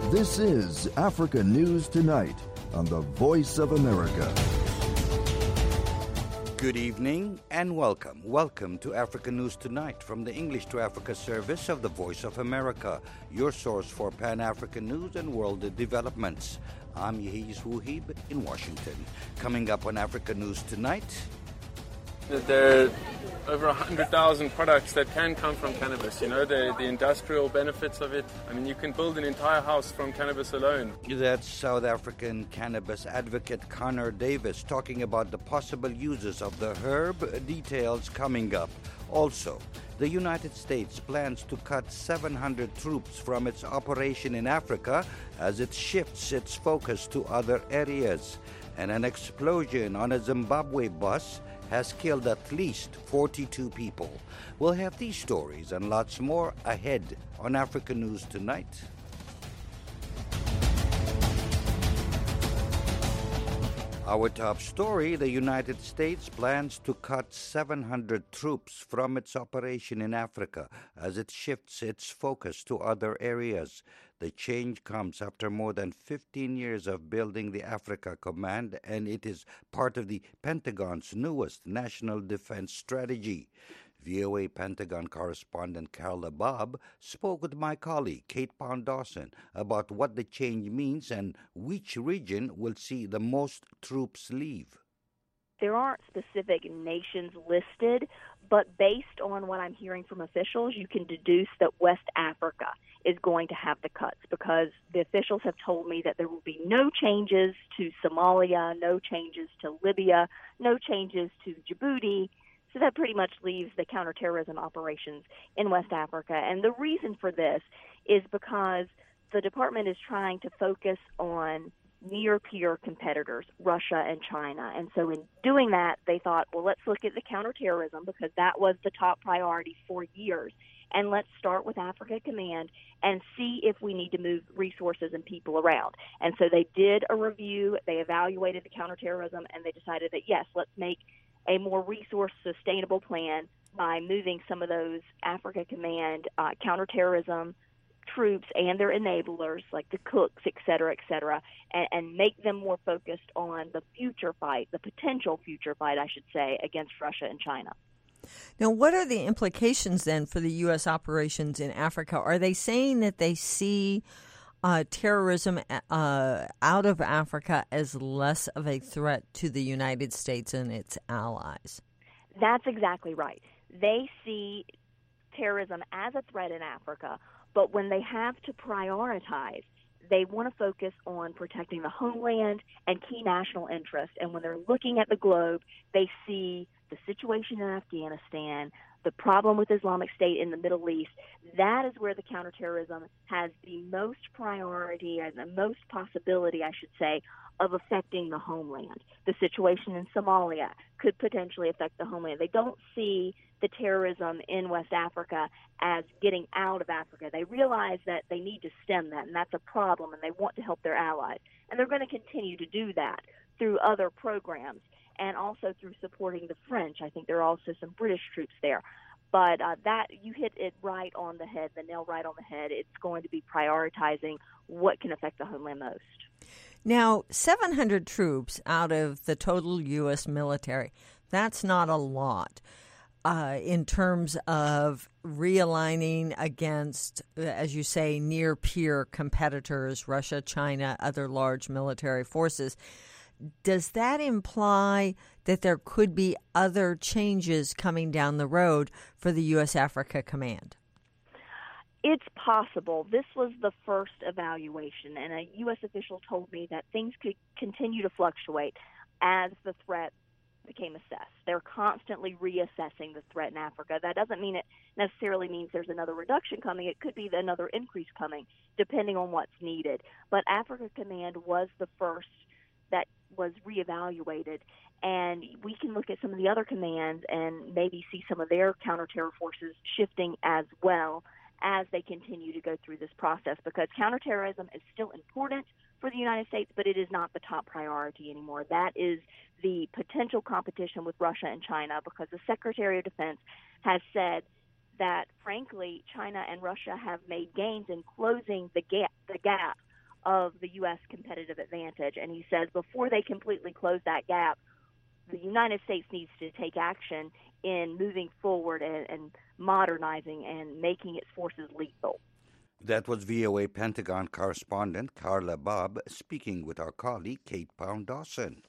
This is Africa News Tonight on the Voice of America. Good evening and welcome. Welcome to Africa News Tonight from the English to Africa service of the Voice of America, your source for Pan-African news and world developments. I'm Yehiz Wuhib in Washington. Coming up on Africa News Tonight... There are over 100,000 products that can come from cannabis. You know, the industrial benefits of it. I mean, you can build an entire house from cannabis alone. That's South African cannabis advocate Connor Davis talking about the possible uses of the herb. Details coming up. Also, the United States plans to cut 700 troops from its operation in Africa as it shifts its focus to other areas. And an explosion on a Zimbabwe bus has killed at least 42 people. We'll have these stories and lots more ahead on Africa News Tonight. Our top story, the United States plans to cut 700 troops from its operation in Africa as it shifts its focus to other areas. The change comes after more than 15 years of building the Africa Command, and it is part of the Pentagon's newest national defense strategy. VOA Pentagon correspondent Carla Bob spoke with my colleague Kate Pound-Dawson about what the change means and which region will see the most troops leave. There aren't specific nations listed, but based on what I'm hearing from officials, you can deduce that West Africa is going to have the cuts because the officials have told me that there will be no changes to Somalia, no changes to Libya, no changes to Djibouti. So that pretty much leaves the counterterrorism operations in West Africa. And the reason for this is because the department is trying to focus on near-peer competitors, Russia and China. And so in doing that, they thought, well, let's look at the counterterrorism because that was the top priority for years. And let's start with Africa Command and see if we need to move resources and people around. And so they did a review, they evaluated the counterterrorism, and they decided that, yes, let's make a more resource-sustainable plan by moving some of those Africa Command counterterrorism troops and their enablers, like the cooks, et cetera, and make them more focused on the future fight, the potential future fight, I should say, against Russia and China. Now, what are the implications then for the U.S. operations in Africa? Are they saying that they see terrorism out of Africa as less of a threat to the United States and its allies? That's exactly right. They see terrorism as a threat in Africa, but when they have to prioritize, they want to focus on protecting the homeland and key national interests. And when they're looking at the globe, they see the situation in Afghanistan, the problem with Islamic State in the Middle East. That is where the counterterrorism has the most priority and the most possibility, I should say, of affecting the homeland. The situation in Somalia could potentially affect the homeland. They don't see the terrorism in West Africa as getting out of Africa. They realize that they need to stem that, and that's a problem, and they want to help their allies. And they're going to continue to do that through other programs and also through supporting the French. I think there are also some British troops there. But that you hit it right on the head, the nail right on the head. It's going to be prioritizing what can affect the homeland most. Now, 700 troops out of the total U.S. military, that's not a lot in terms of realigning against, as you say, near-peer competitors, Russia, China, other large military forces. Does that imply that there could be other changes coming down the road for the U.S. Africa Command? It's possible. This was the first evaluation, and a U.S. official told me that things could continue to fluctuate as the threat became assessed. They're constantly reassessing the threat in Africa. That doesn't mean it necessarily means there's another reduction coming. It could be another increase coming, depending on what's needed. But Africa Command was the first that was reevaluated, and we can look at some of the other commands and maybe see some of their counterterror forces shifting as well as they continue to go through this process, because counterterrorism is still important for the United States, but it is not the top priority anymore. That is the potential competition with Russia and China, because the Secretary of Defense has said that, frankly, China and Russia have made gains in closing the gap of the U.S. competitive advantage. And he says before they completely close that gap, the United States needs to take action in moving forward and modernizing and making its forces lethal. That was VOA Pentagon correspondent Carla Bob speaking with our colleague Kate Pound-Dawson.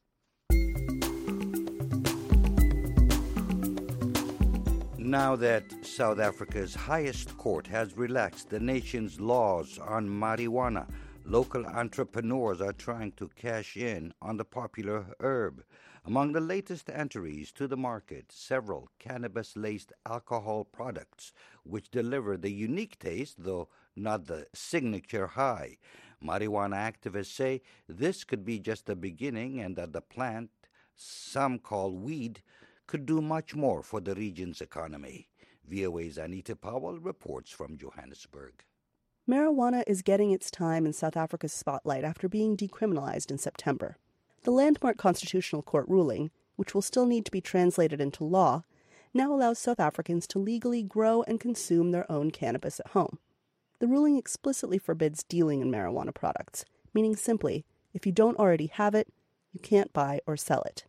Now that South Africa's highest court has relaxed the nation's laws on marijuana, local entrepreneurs are trying to cash in on the popular herb. Among the latest entries to the market, several cannabis-laced alcohol products, which deliver the unique taste, though not the signature high. Marijuana activists say this could be just the beginning and that the plant, some call weed, could do much more for the region's economy. VOA's Anita Powell reports from Johannesburg. Marijuana is getting its time in South Africa's spotlight after being decriminalized in September. The landmark Constitutional Court ruling, which will still need to be translated into law, now allows South Africans to legally grow and consume their own cannabis at home. The ruling explicitly forbids dealing in marijuana products, meaning simply, if you don't already have it, you can't buy or sell it.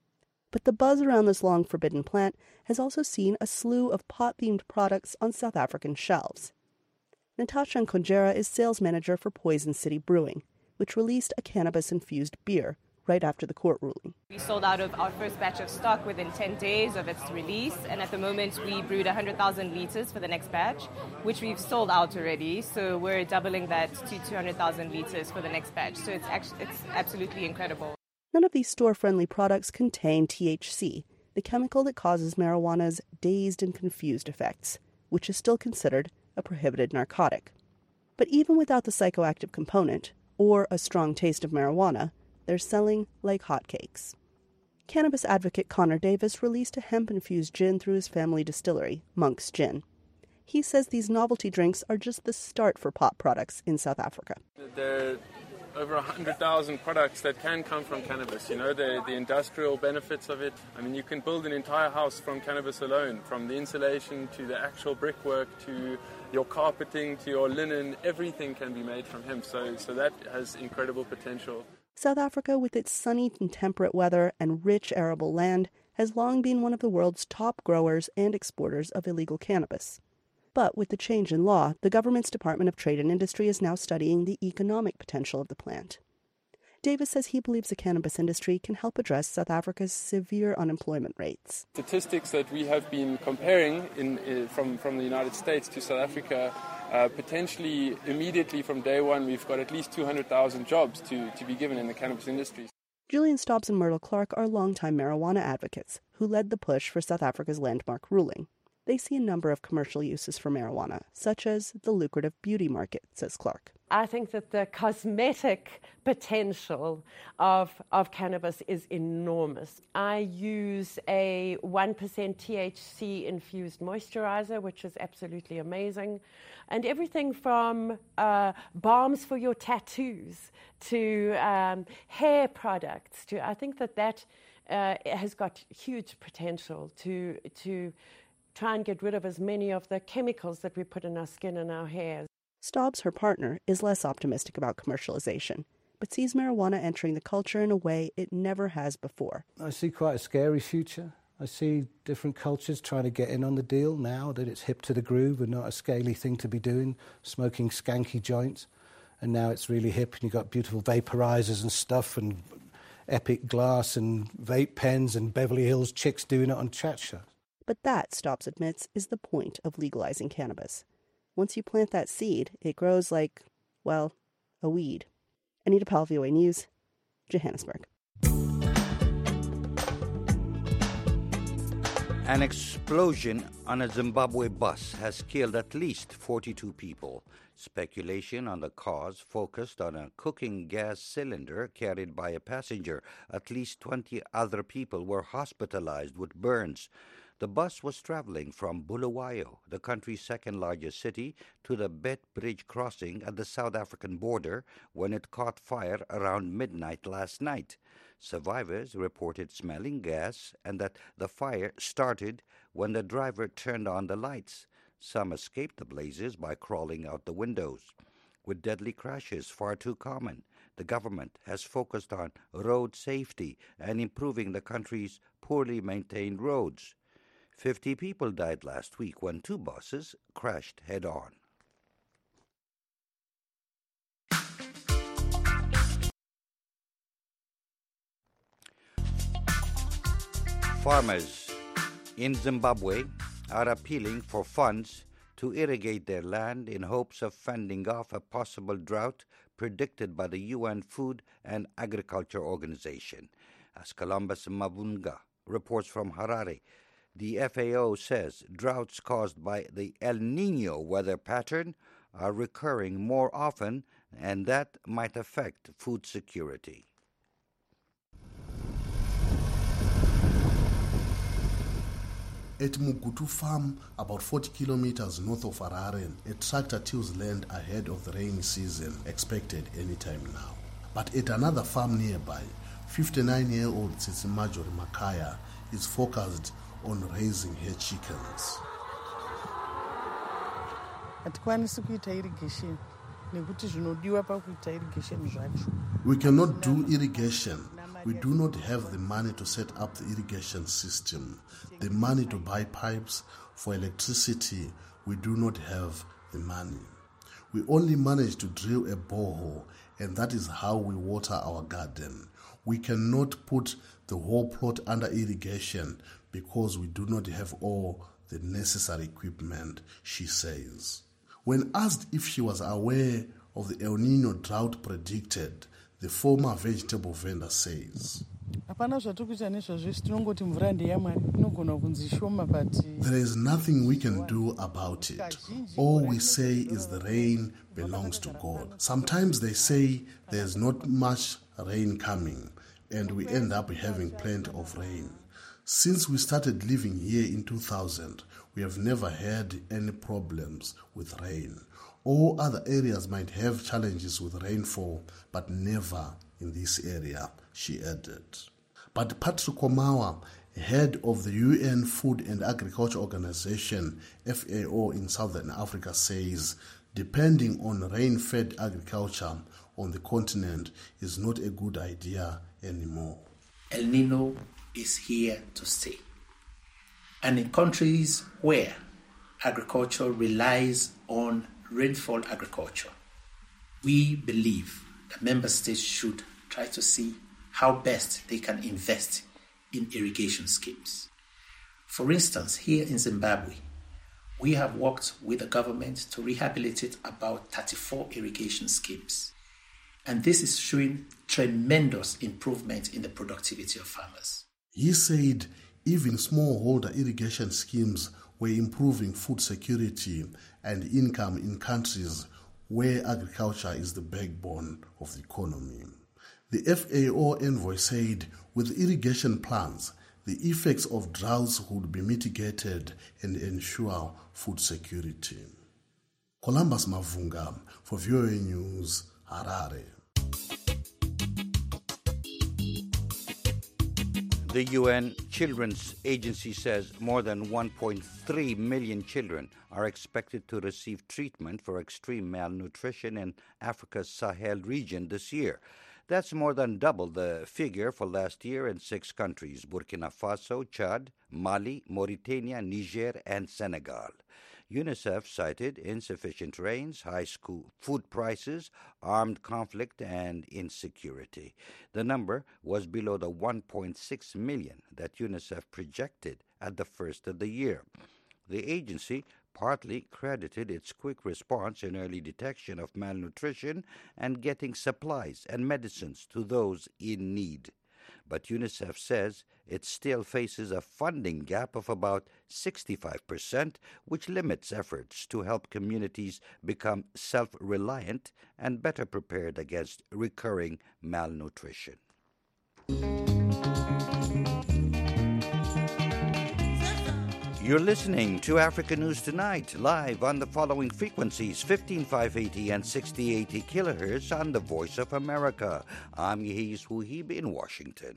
But the buzz around this long-forbidden plant has also seen a slew of pot-themed products on South African shelves. Natasha Nkonjera is sales manager for Poison City Brewing, which released a cannabis-infused beer right after the court ruling. We sold out of our first batch of stock within 10 days of its release, and at the moment we brewed 100,000 liters for the next batch, which we've sold out already, so we're doubling that to 200,000 liters for the next batch, so it's absolutely incredible. None of these store-friendly products contain THC, the chemical that causes marijuana's dazed and confused effects, which is still considered a prohibited narcotic. But even without the psychoactive component, or a strong taste of marijuana, they're selling like hotcakes. Cannabis advocate Connor Davis released a hemp-infused gin through his family distillery, Monk's Gin. He says these novelty drinks are just the start for pot products in South Africa. There are over 100,000 products that can come from cannabis, the industrial benefits of it. I mean, you can build an entire house from cannabis alone, from the insulation to the actual brickwork to your carpeting to your linen. Everything can be made from hemp, so that has incredible potential. South Africa, with its sunny and temperate weather and rich arable land, has long been one of the world's top growers and exporters of illegal cannabis. But with the change in law, the government's Department of Trade and Industry is now studying the economic potential of the plant. Davis says he believes the cannabis industry can help address South Africa's severe unemployment rates. Statistics that we have been comparing from the United States to South Africa, potentially immediately from day one, we've got at least 200,000 jobs to be given in the cannabis industry. Julian Stobbs and Myrtle Clark are longtime marijuana advocates who led the push for South Africa's landmark ruling. They see a number of commercial uses for marijuana, such as the lucrative beauty market, says Clark. I think that the cosmetic potential of cannabis is enormous. I use a 1% THC infused moisturizer, which is absolutely amazing. And everything from balms for your tattoos to hair products. I think that has got huge potential to try and get rid of as many of the chemicals that we put in our skin and our hair. Stobbs, her partner, is less optimistic about commercialization, but sees marijuana entering the culture in a way it never has before. I see quite a scary future. I see different cultures trying to get in on the deal now that it's hip to the groove and not a scaly thing to be doing, smoking skanky joints. And now it's really hip and you've got beautiful vaporizers and stuff and Epic Glass and vape pens and Beverly Hills chicks doing it on chat shows. But that, Stobbs admits, is the point of legalizing cannabis. Once you plant that seed, it grows like, well, a weed. Anita Powell, VOA News, Johannesburg. An explosion on a Zimbabwe bus has killed at least 42 people. Speculation on the cause focused on a cooking gas cylinder carried by a passenger. At least 20 other people were hospitalized with burns. The bus was traveling from Bulawayo, the country's second-largest city, to the Beitbridge crossing at the South African border when it caught fire around midnight last night. Survivors reported smelling gas and that the fire started when the driver turned on the lights. Some escaped the blazes by crawling out the windows. with deadly crashes far too common. The government has focused on road safety and improving the country's poorly maintained roads. 50 people died last week when 2 buses crashed head-on. Farmers in Zimbabwe are appealing for funds to irrigate their land in hopes of fending off a possible drought predicted by the UN Food and Agriculture Organization. As Columbus Mavunga reports from Harare, the FAO says droughts caused by the El Niño weather pattern are recurring more often, and that might affect food security. At Mugutu Farm, about 40 kilometers north of Harare, a tractor tills land ahead of the rainy season expected anytime now. But at another farm nearby, 59-year-old Tsitsimarjory Makaya is focused on raising her chickens. We cannot do irrigation. We do not have the money to set up the irrigation system, the money to buy pipes. For electricity, we do not have the money. We only manage to drill a borehole, and that is how we water our garden. We cannot put the whole plot under irrigation because we do not have all the necessary equipment, she says. When asked if she was aware of the El Niño drought predicted, the former vegetable vendor says, There is nothing we can do about it. All we say is the rain belongs to God. Sometimes they say there's not much rain coming, and we end up having plenty of rain. Since we started living here in 2000, we have never had any problems with rain. All other areas might have challenges with rainfall, but never in this area, she added. But Patrick Omawa, head of the UN Food and Agriculture Organization, FAO in Southern Africa, says depending on rain-fed agriculture on the continent is not a good idea anymore. El Niño is here to stay. And in countries where agriculture relies on rainfall agriculture, we believe that member states should try to see how best they can invest in irrigation schemes. For instance, here in Zimbabwe, we have worked with the government to rehabilitate about 34 irrigation schemes. And this is showing tremendous improvement in the productivity of farmers. He said even smallholder irrigation schemes were improving food security and income in countries where agriculture is the backbone of the economy. The FAO envoy said with irrigation plans, the effects of droughts would be mitigated and ensure food security. Columbus Mavunga for VOA News, Harare. The UN Children's Agency says more than 1.3 million children are expected to receive treatment for extreme malnutrition in Africa's Sahel region this year. That's more than double the figure for last year in 6 countries: Burkina Faso, Chad, Mali, Mauritania, Niger, and Senegal. UNICEF cited insufficient rains, high school food prices, armed conflict, and insecurity. The number was below the 1.6 million that UNICEF projected at the first of the year. The agency partly credited its quick response in early detection of malnutrition and getting supplies and medicines to those in need. But UNICEF says it still faces a funding gap of about 65%, which limits efforts to help communities become self-reliant and better prepared against recurring malnutrition. You're listening to Africa News Tonight, live on the following frequencies: 15580 and 6080 kilohertz on the Voice of America. I'm Yehis Wuhib in Washington.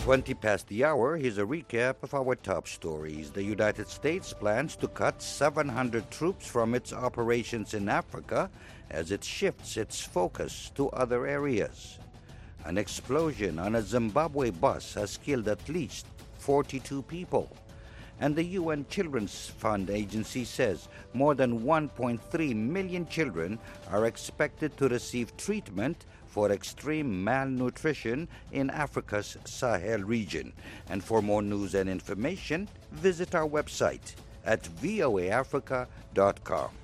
20 past the hour, here's a recap of our top stories. The United States plans to cut 700 troops from its operations in Africa as it shifts its focus to other areas. An explosion on a Zimbabwe bus has killed at least 42 people. And the UN Children's Fund Agency says more than 1.3 million children are expected to receive treatment for extreme malnutrition in Africa's Sahel region. And for more news and information, visit our website at voaafrica.com.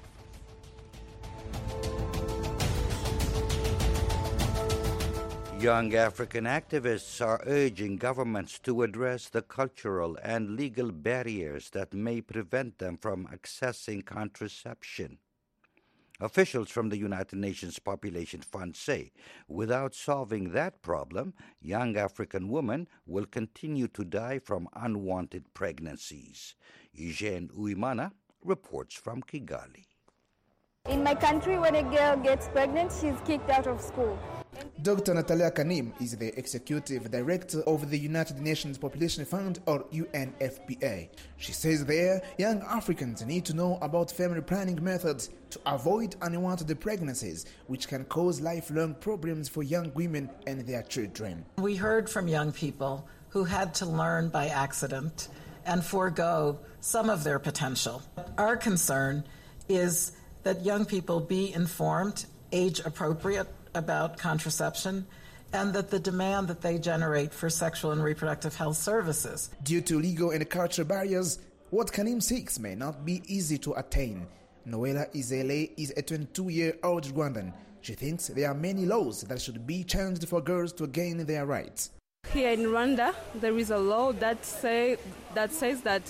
Young African activists are urging governments to address the cultural and legal barriers that may prevent them from accessing contraception. Officials from the United Nations Population Fund say without solving that problem, young African women will continue to die from unwanted pregnancies. Eugene Uimana reports from Kigali. In my country, when a girl gets pregnant, she's kicked out of school. Dr. Natalia Kanim is the Executive Director of the United Nations Population Fund, or UNFPA. She says there, young Africans need to know about family planning methods to avoid unwanted pregnancies, which can cause lifelong problems for young women and their children. We heard from young people who had to learn by accident and forego some of their potential. Our concern is that young people be informed, age appropriate, about contraception, and that the demand that they generate for sexual and reproductive health services. Due to legal and cultural barriers, what Kanim seeks may not be easy to attain. Noela Izele is a 22-year-old Rwandan. She thinks there are many laws that should be changed for girls to gain their rights. Here in Rwanda, there is a law that says that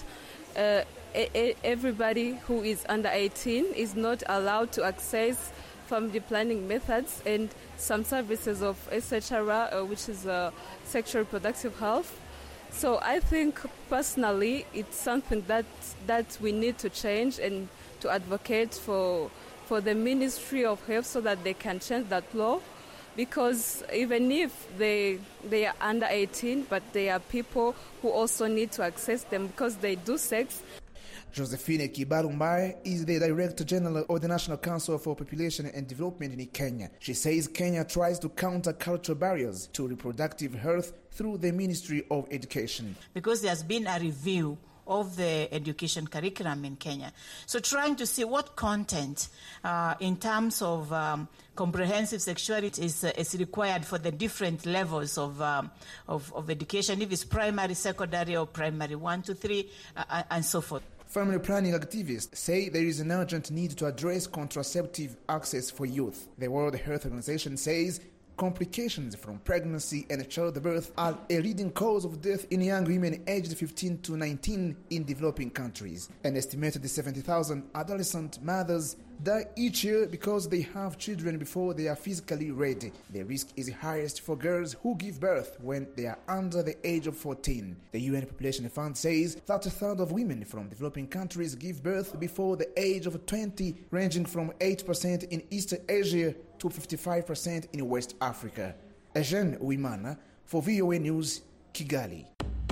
everybody who is under 18 is not allowed to access family planning methods and some services of SHRA, which is sexual reproductive health. So I think personally it's something that we need to change and to advocate for the Ministry of Health so that they can change that law, because even if they are under 18, but they are people who also need to access them because they do sex. Josephine Kibalumbai is the Director General of the National Council for Population and Development in Kenya. She says Kenya tries to counter cultural barriers to reproductive health through the Ministry of Education. Because there's been a review of the education curriculum in Kenya. So trying to see what content in terms of comprehensive sexuality is required for the different levels of education, if it's primary, secondary, or primary 1 to 3, and so forth. Family planning activists say there is an urgent need to address contraceptive access for youth. The World Health Organization says complications from pregnancy and childbirth are a leading cause of death in young women aged 15 to 19 in developing countries. An estimated 70,000 adolescent mothers die each year because they have children before they are physically ready. The risk is highest for girls who give birth when they are under the age of 14. The UN Population Fund says that a third of women from developing countries give birth before the age of 20, ranging from 8% in East Asia to 55% in West Africa. Eugene Uimana for VOA News, Kigali.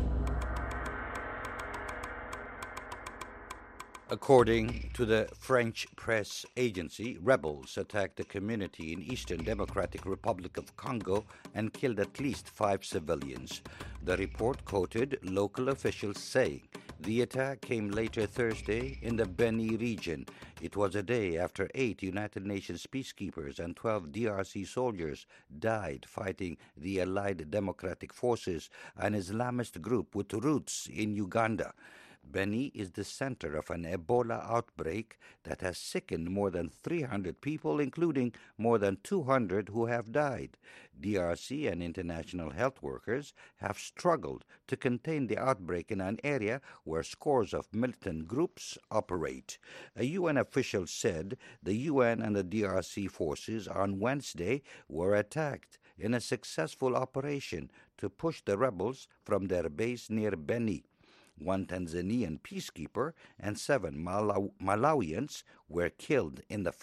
According to the French press agency, rebels attacked a community in Eastern Democratic Republic of Congo and killed at least 5 civilians. The report quoted local officials saying the attack came later Thursday in the Beni region. It was a day after 8 United Nations peacekeepers and 12 DRC soldiers died fighting the Allied Democratic Forces, an Islamist group with roots in Uganda. Beni is the center of an Ebola outbreak that has sickened more than 300 people, including more than 200 who have died. DRC and international health workers have struggled to contain the outbreak in an area where scores of militant groups operate. A UN official said the UN and the DRC forces on Wednesday were attacked in a successful operation to push the rebels from their base near Beni. 1 Tanzanian peacekeeper and 7 Malawians were killed in the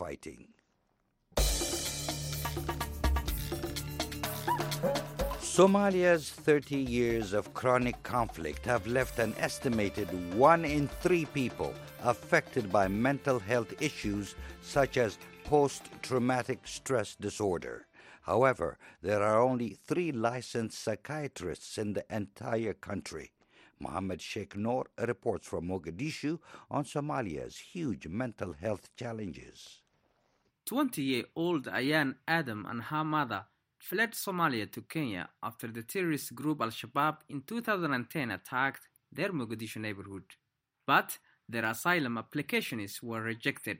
Somalia's 30 years of chronic conflict have left an estimated 1 in 3 people affected by mental health issues such as post-traumatic stress disorder. However, there are only 3 licensed psychiatrists in the entire country. Mohammed Sheikh Noor reports from Mogadishu on Somalia's huge mental health challenges. 20-year-old Ayan Adam and her mother fled Somalia to Kenya after the terrorist group Al-Shabaab in 2010 attacked their Mogadishu neighborhood. But their asylum applications were rejected.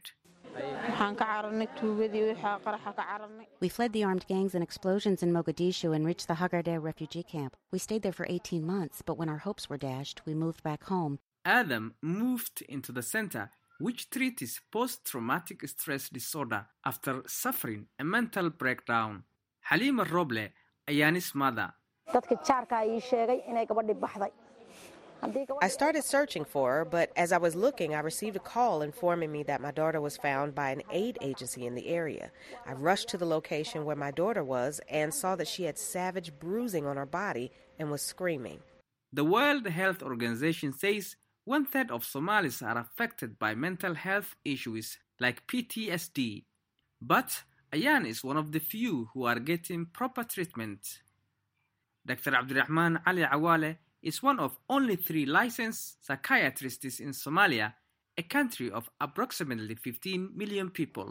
We fled the armed gangs and explosions in Mogadishu and reached the Hagardeh refugee camp. We stayed there for 18 months, but when our hopes were dashed, we moved back home. Adam moved into the center which treats post-traumatic stress disorder after suffering a mental breakdown. Halima Roble, Ayani's mother. I started searching for her, but as I was looking, I received a call informing me that my daughter was found by an aid agency in the area. I rushed to the location where my daughter was and saw that she had savage bruising on her body and was screaming. The World Health Organization says 1/3 of Somalis are affected by mental health issues like PTSD. But Ayan is one of the few who are getting proper treatment. Dr. Abdurrahman Ali Awale is one of only 3 licensed psychiatrists in Somalia, a country of approximately 15 million people.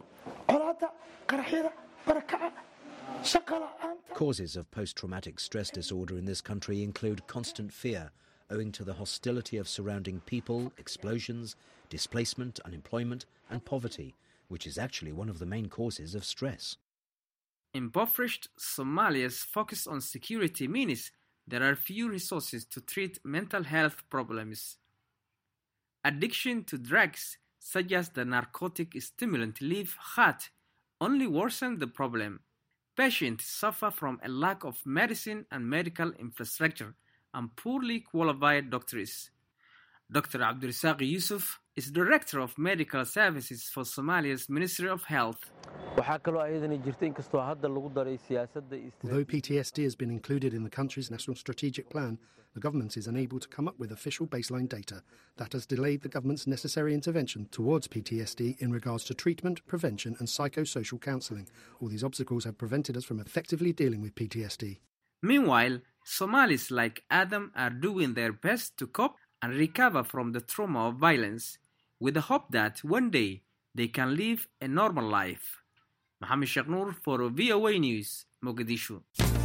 Causes of post-traumatic stress disorder in this country include constant fear, owing to the hostility of surrounding people, explosions, displacement, unemployment, and poverty, which is actually one of the main causes of stress. Impoverished Somalia's focus on security means there are few resources to treat mental health problems. Addiction to drugs, such as the narcotic stimulant Leaf Khat, only worsen the problem. Patients suffer from a lack of medicine and medical infrastructure and poorly qualified doctors. Dr. Abdulrazak Yusuf is Director of Medical Services for Somalia's Ministry of Health. Although PTSD has been included in the country's national strategic plan, the government is unable to come up with official baseline data. That has delayed the government's necessary intervention towards PTSD in regards to treatment, prevention and psychosocial counselling. All these obstacles have prevented us from effectively dealing with PTSD. Meanwhile, Somalis like Adam are doing their best to cope and recover from the trauma of violence, with the hope that one day they can live a normal life. Mohammed Sheikh Noor for VOA News, Mogadishu.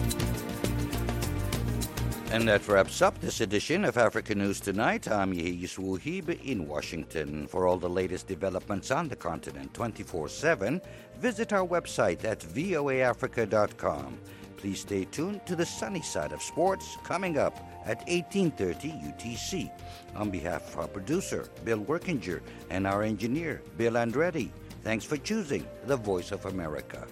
And that wraps up this edition of Africa News Tonight. I'm Yehis Wuhib in Washington. For all the latest developments on the continent 24/7, visit our website at voaafrica.com. Please stay tuned to the sunny side of sports coming up at 18:30 UTC. On behalf of our producer, Bill Workinger, and our engineer, Bill Andretti, thanks for choosing the Voice of America.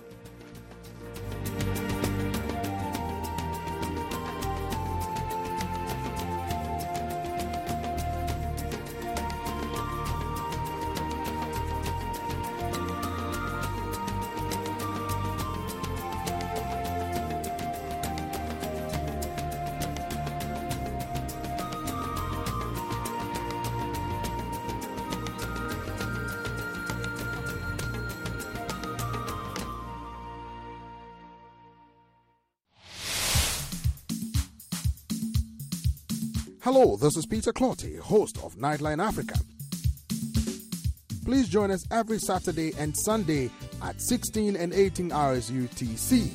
Hello, this is Peter Clotty, host of Nightline Africa. Please join us every Saturday and Sunday at 16 and 18 hours UTC.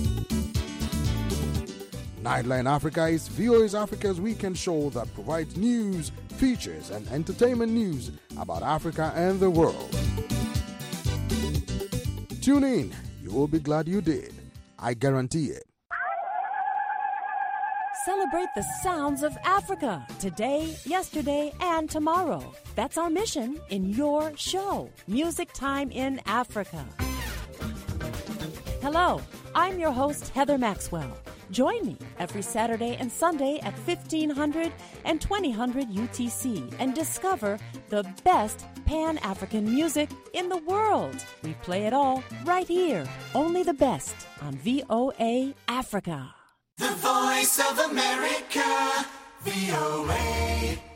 Nightline Africa is VOA Africa's weekend show that provides news, features, and entertainment news about Africa and the world. Tune in. You will be glad you did. I guarantee it. Celebrate the sounds of Africa today, yesterday, and tomorrow. That's our mission in your show, Music Time in Africa. Hello, I'm your host, Heather Maxwell. Join me every Saturday and Sunday at 1500 and 2000 UTC and discover the best Pan-African music in the world. We play it all right here, only the best on VOA Africa. The Voice of America, VOA.